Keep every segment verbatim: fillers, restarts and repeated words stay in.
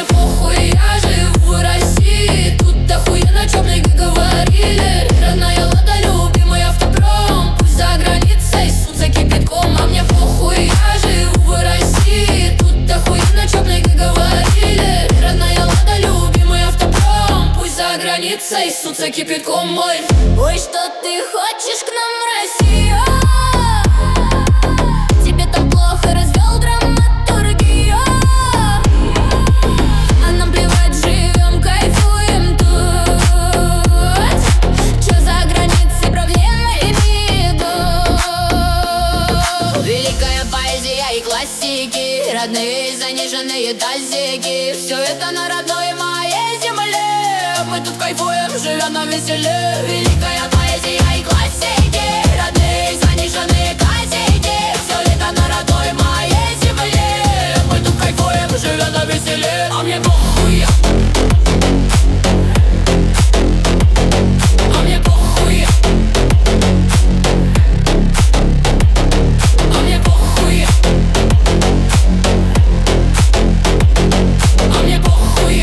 похуй, я живу в России. Тут охуенно, чё мне говорили. Родная Лада, любимый автопром. Пусть за границей ссутся кипятком. А мне похуй, я живу в России. Тут охуенно, чё мне говорили. Родная Лада, любимый автопром. Пусть за границей ссутся кипятком. Мой, ой, что ты хочешь к нам в Россию? Тебе там плохо, развел драматургию. А нам плевать, живем, кайфуем тут. Чё за границей проблемы и беду? Великая поэзия и классики, родные заниженные тазики. Все это на родной моей земле. Мы тут кайфуем, живем на веселе. Великая поэзия и классики, родные заниженные тазики. Все это на родной моей земле. Мы тут кайфуем, живем на веселе. А мне похуй, а мне похуй, а мне похуй, а мне похуй,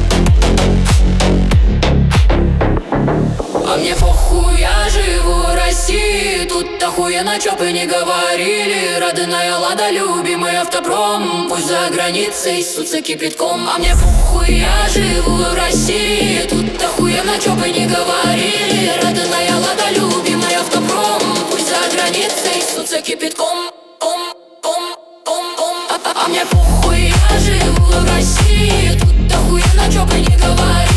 а мне похуй, я живу в России. Тут охуенно, чё бы не говорили. Родная Лада, любимый автопром. Пусть за границей ссутся кипятком. А мне похуй, я живу в России. Тут охуенно, чё бы не говорили. Родная Лада, любимый автопром. Пусть за границей ссутся кипятком. Ом, ом, ом, ом. А, а, а мне похуй, я живу в России. Тут охуенно, чё бы не говорили.